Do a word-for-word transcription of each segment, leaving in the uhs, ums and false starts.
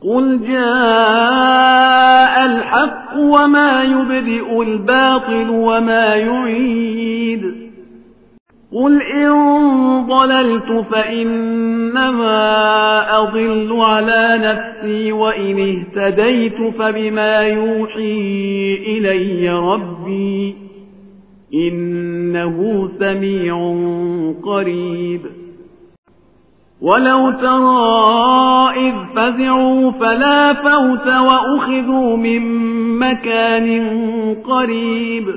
قل جاء الحق وما يبدئ الباطل وما يعيد قل إن ضللت فإنما أضل على نفسي وإن اهتديت فبما يوحي إلي ربي إنه سميع قريب ولو ترى إذ فزعوا فلا فوت وأخذوا من مكان قريب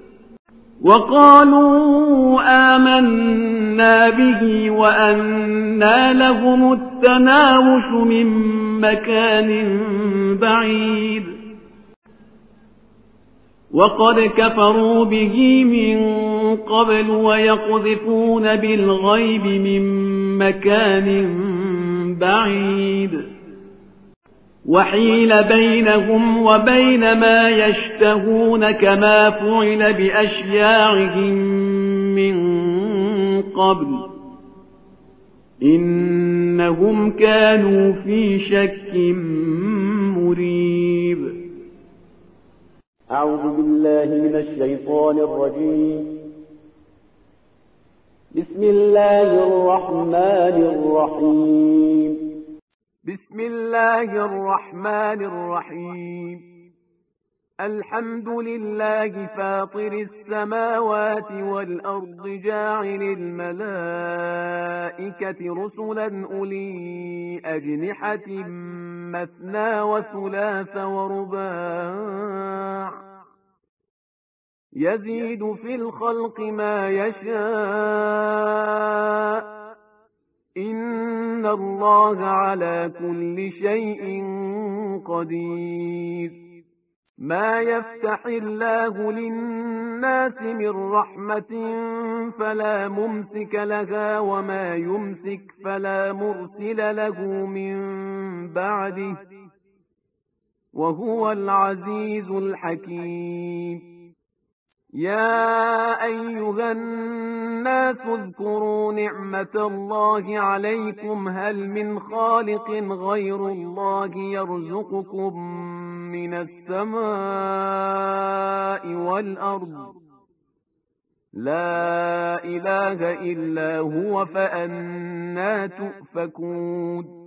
وقالوا آمنا به وأنى لهم التناوش من مكان بعيد وقد كفروا به من قبل ويقذفون بالغيب من مكان بعيد وحيل بينهم وبين ما يشتهون كما فعل بأشياعهم من قبل إنهم كانوا في شك مريب. أعوذ بالله من الشيطان الرجيم. بسم الله الرحمن الرحيم. بسم الله الرحمن الرحيم. الحمد لله فاطر السماوات والأرض جاعل الملائكة رسلا أولي أجنحة مثنى وثلاث ورباع يزيد في الخلق ما يشاء إن الله على كل شيء قدير. ما يفتح الله للناس من رحمة فلا ممسك لها وما يمسك فلا مرسل له من بعده وهو العزيز الحكيم. يا أيها الناس اذكروا نعمة الله عليكم هل من خالق غير الله يرزقكم من السماء والأرض لا إله إلا هو فأنى تؤفكون.